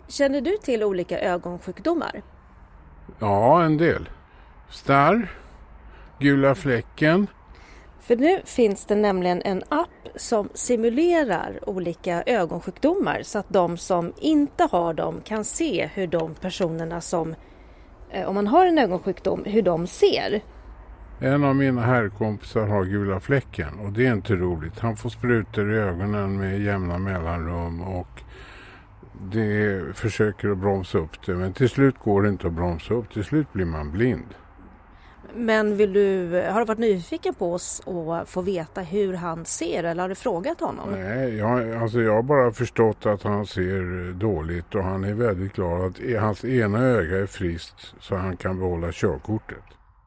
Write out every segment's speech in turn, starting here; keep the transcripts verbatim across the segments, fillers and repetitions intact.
Känner du till olika ögonsjukdomar? Ja, en del. Starr, gula fläcken. För nu finns det nämligen en app som simulerar olika ögonsjukdomar så att de som inte har dem kan se hur de personerna som, om man har en ögonsjukdom, hur de ser. En av mina herrkompisar har gula fläcken och det är inte roligt. Han får sprutor i ögonen med jämna mellanrum och det försöker att bromsa upp det. Men till slut går det inte att bromsa upp. Till slut blir man blind. Men vill du, har du varit nyfiken på oss och få veta hur han ser eller har du frågat honom? Nej, jag, alltså jag har bara förstått att han ser dåligt och han är väldigt glad att hans ena öga är friskt så han kan behålla körkortet.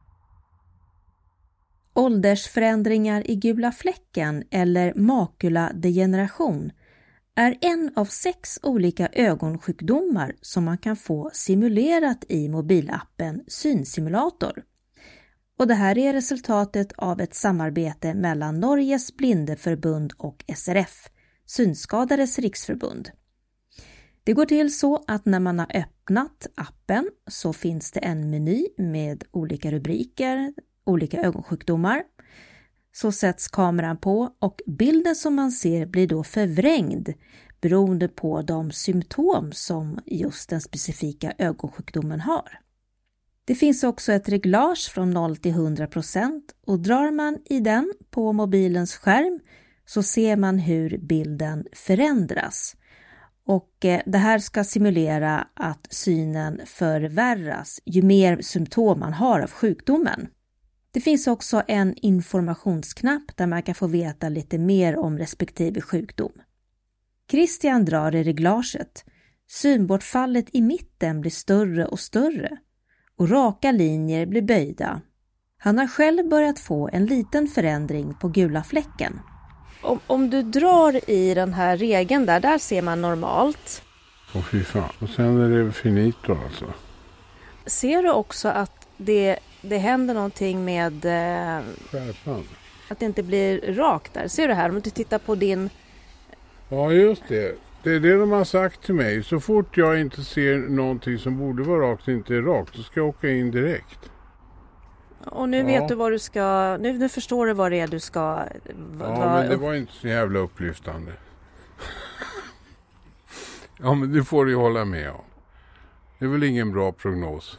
Åldersförändringar i gula fläcken eller makuladegeneration är en av sex olika ögonsjukdomar som man kan få simulerat i mobilappen Synsimulator. Och det här är resultatet av ett samarbete mellan Norges blindeförbund och S R F, Synskadades riksförbund. Det går till så att när man har öppnat appen så finns det en meny med olika rubriker, olika ögonsjukdomar. Så sätts kameran på och bilden som man ser blir då förvrängd beroende på de symptom som just den specifika ögonsjukdomen har. Det finns också ett reglage från noll till hundra procent och drar man i den på mobilens skärm så ser man hur bilden förändras. Och det här ska simulera att synen förvärras ju mer symptom man har av sjukdomen. Det finns också en informationsknapp där man kan få veta lite mer om respektive sjukdom. Christian drar i reglaget. Synbortfallet i mitten blir större och större och raka linjer blir böjda. Han har själv börjat få en liten förändring på gula fläcken. Om, om du drar i den här regeln där, där ser man normalt. Åh fy fan, och sen är det finito alltså. Ser du också att det, det händer någonting med eh, skärpan? Att det inte blir rakt där. Ser du här, om du tittar på din... Ja just det, det är det de har sagt till mig. Så fort jag inte ser någonting som borde vara rakt och inte är rakt, så ska jag åka in direkt. Och nu ja. vet du vad du ska... Nu, nu förstår du vad det är du ska... Ja, vad, men det var inte så jävla upplyftande. Ja, men det får du hålla med om. Det är väl ingen bra prognos.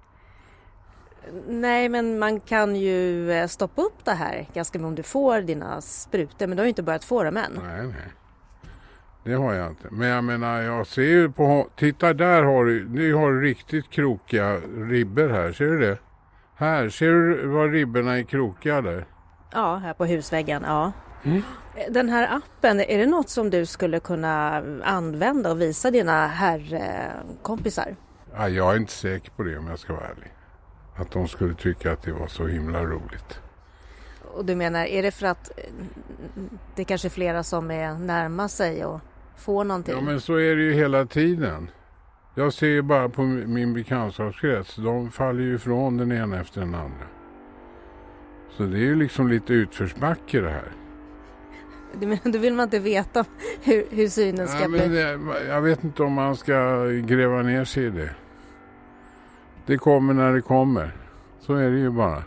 Nej, men man kan ju stoppa upp det här ganska mycket om du får dina sprutor. Men du har ju inte börjat få dem än. Nej, nej. Det har jag inte. Men jag menar, jag ser ju på... Titta, där har du... Nu har du riktigt krokiga ribber här. Ser du det? Här, ser du vad ribborna är krokiga där? Ja, här på husväggen, ja. Mm. Den här appen, är det något som du skulle kunna använda och visa dina herrkompisar? Ja, jag är inte säker på det om jag ska vara ärlig. Att de skulle tycka att det var så himla roligt. Och du menar, är det för att det är kanske flera som är närma sig och får någonting? Ja, men så är det ju hela tiden. Jag ser ju bara på min bekantskapskrets. De faller ju ifrån den ena efter den andra. Så det är ju liksom lite utförsbacke det här. Du menar, då vill man inte veta hur, hur synen ska ja, bli? Men det, jag vet inte om man ska gräva ner sig i det. Det kommer när det kommer. Så är det ju bara.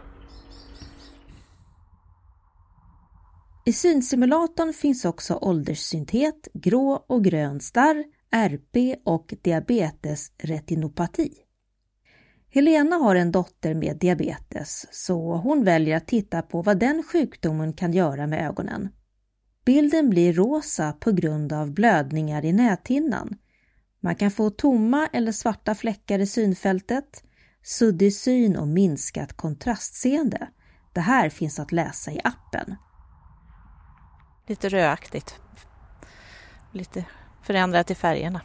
I synsimulatorn finns också ålderssyntet, grå och grön starr, R P och diabetesretinopati. Helena har en dotter med diabetes så hon väljer att titta på vad den sjukdomen kan göra med ögonen. Bilden blir rosa på grund av blödningar i näthinnan. Man kan få tomma eller svarta fläckar i synfältet, suddig syn och minskat kontrastseende. Det här finns att läsa i appen. Lite rödaktigt. Lite förändrat i färgerna.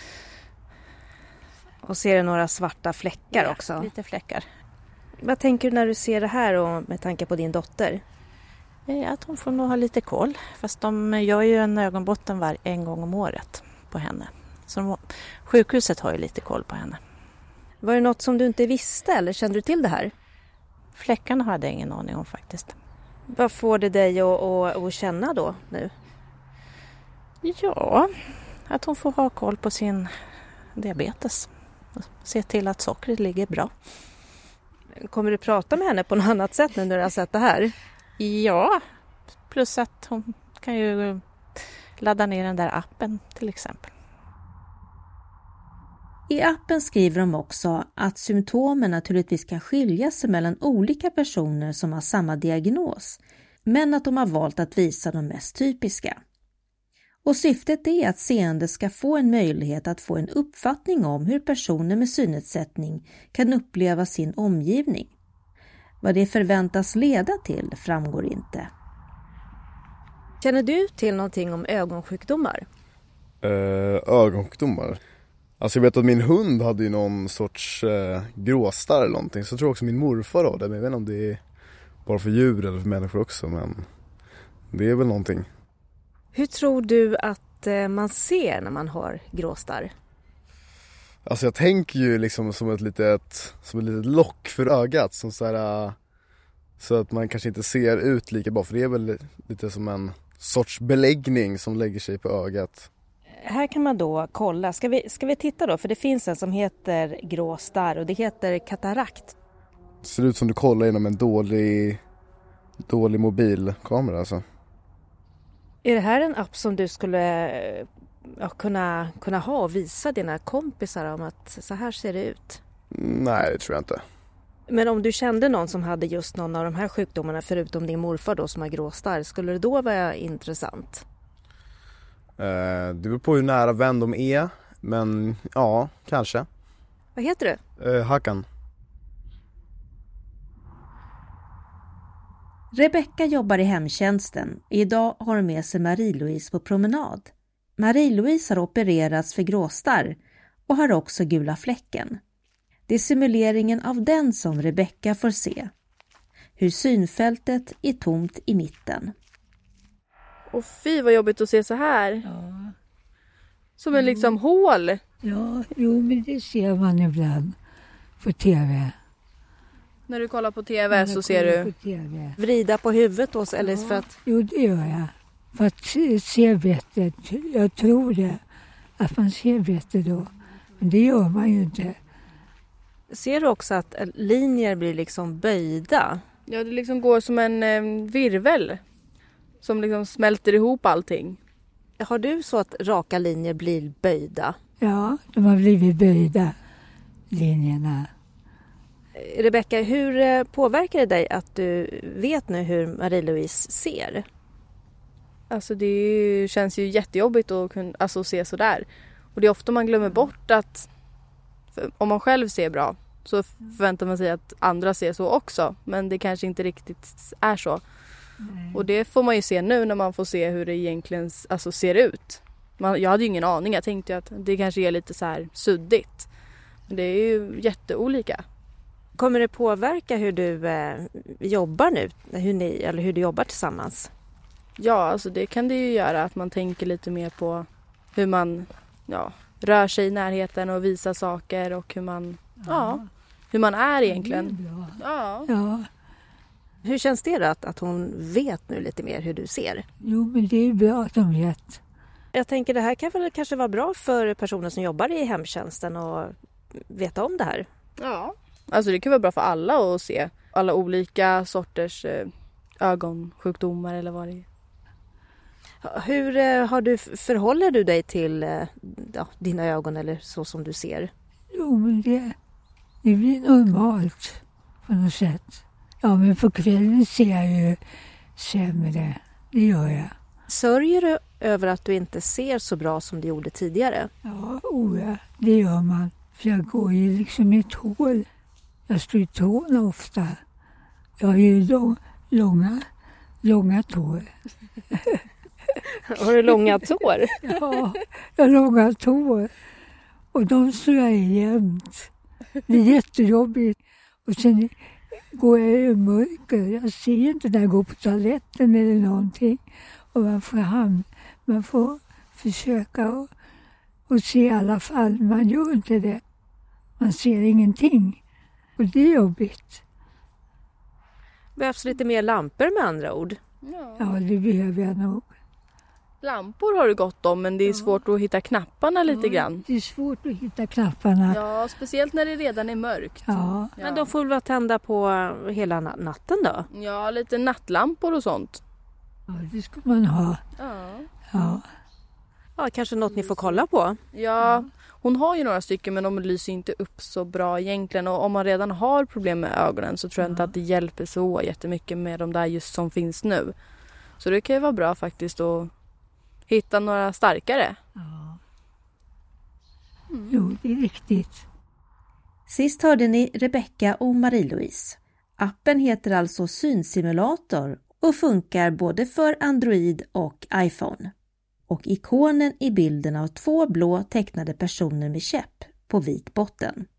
Och ser du några svarta fläckar ja, också? Lite fläckar. Vad tänker du när du ser det här och med tanke på din dotter? Att hon får nog ha lite koll. Fast de gör ju en ögonbotten var en gång om året på henne. Så de, sjukhuset har ju lite koll på henne. Var det något som du inte visste eller kände du till det här? Fläckarna hade jag ingen aning om faktiskt. Vad får det dig att, att, att känna då nu? Ja, att hon får ha koll på sin diabetes. Se till att sockret ligger bra. Kommer du prata med henne på något annat sätt nu när du har sett det här? Ja, plus att hon kan ju ladda ner den där appen till exempel. I appen skriver de också att symptomen naturligtvis kan skilja sig mellan olika personer som har samma diagnos, men att de har valt att visa de mest typiska. Och syftet är att seende ska få en möjlighet att få en uppfattning om hur personer med synnedsättning kan uppleva sin omgivning. Vad det förväntas leda till framgår inte. Känner du till någonting om ögonsjukdomar? Uh, ögonsjukdomar? Alltså jag vet att min hund hade ju någon sorts uh, gråstarr eller någonting. Så jag tror också min morfar har det. Men jag vet inte om det är bara för djur eller för människor också. Men det är väl någonting. Hur tror du att man ser när man har gråstarr? Alltså jag tänker ju liksom som ett litet, som ett litet lock för ögat. Som så, här, så att man kanske inte ser ut lika bra. För det är väl lite som en sorts beläggning som lägger sig på ögat. Här kan man då kolla. Ska vi, ska vi titta då? För det finns en som heter gråstarr och det heter katarakt. Det ser ut som du kollar genom en dålig, dålig mobilkamera alltså. Är det här en app som du skulle ja, kunna, kunna ha och visa dina kompisar om att så här ser det ut? Nej, det tror jag inte. Men om du kände någon som hade just någon av de här sjukdomarna förutom din morfar då som har gråstarr, skulle det då vara intressant? Eh, det beror på hur nära vän de är, men ja, kanske. Vad heter du? Eh, Hakan. Rebecka jobbar i hemtjänsten. Idag har hon med sig Marie-Louise på promenad. Marie-Louise har opererats för gråstarr och har också gula fläcken. Det är simuleringen av den som Rebecka får se. Hur synfältet är tomt i mitten. Och fy vad jobbigt att se så här. Ja. Som en liksom hål. Ja, jo men det ser man ibland på tv. När du kollar på tv så ser du på TV. Vrida på huvudet då, eller för att... Jo, det gör jag. För att se, se bättre. Jag tror det. Att man ser bättre då. Men det gör man ju inte. Ser du också att linjer blir liksom böjda? Ja, det liksom går som en eh, virvel. Som liksom smälter ihop allting. Har du så att raka linjer blir böjda? Ja, de har blivit böjda, linjerna. Rebecka, hur påverkar det dig att du vet nu hur Marie-Louise ser? Alltså det är ju, känns ju jättejobbigt att kunna, alltså, se sådär. Och det är ofta man glömmer bort att om man själv ser bra så förväntar man sig att andra ser så också. Men det kanske inte riktigt är så. Nej. Och det får man ju se nu när man får se hur det egentligen alltså, ser ut. Man, jag hade ju ingen aning. Jag tänkte att det kanske är lite så här suddigt. Men det är ju jätteolika. Kommer det påverka hur du eh, jobbar nu? Hur ni, eller hur du jobbar tillsammans? Ja, alltså det kan det ju göra. Att man tänker lite mer på hur man ja, rör sig i närheten och visar saker. Och hur man, ja. Ja, hur man är egentligen. Ja. Ja. Hur känns det då att, att hon vet nu lite mer hur du ser? Jo, men det är bra att de vet. Jag tänker det här kan väl kanske vara bra för personer som jobbar i hemtjänsten och veta om det här. Ja, alltså det kan vara bra för alla att se alla olika sorters ögonsjukdomar eller vad det är. Hur har du, förhåller du dig till ja, dina ögon eller så som du ser? Jo, men det, det blir normalt på något sätt. Ja, men på kvällen ser jag ju sämre. Det gör jag. Sörjer du över att du inte ser så bra som du gjorde tidigare? Ja, oh ja, det gör man. För jag går ju liksom i ett hål. Jag står i tårna ofta. Jag har ju lång, långa, långa tår. Har du långa tår? Ja, jag har långa tår. Och de står jag i jämt. Det är jättejobbigt. Och sen går jag i mörker. Jag ser inte när jag går på toaletten eller någonting. Och man får, hand, man får försöka och, och se i alla fall. Man gör inte det. Man ser ingenting. Och det är jobbigt. Behövs lite mer lampor med andra ord? Ja, det behöver jag nog. Lampor har du gott om, men det är ja. svårt att hitta knapparna lite ja, grann. Det är svårt att hitta knapparna. Ja, speciellt när det redan är mörkt. Ja. Ja. Men de får väl vara tända på hela natten då? Ja, lite nattlampor och sånt. Ja, det ska man ha. Ja. Ja. Ja, kanske något ni får kolla på. Ja, hon har ju några stycken men de lyser inte upp så bra egentligen. Och om man redan har problem med ögonen så tror jag ja. inte att det hjälper så jättemycket med de där just som finns nu. Så det kan ju vara bra faktiskt att hitta några starkare. Ja. Mm. Jo, det är riktigt. Sist hörde ni Rebecka och Marie-Louise. Appen heter alltså Synsimulator och funkar både för Android och iPhone. Och ikonen i bilden av två blå tecknade personer med käpp på vit botten.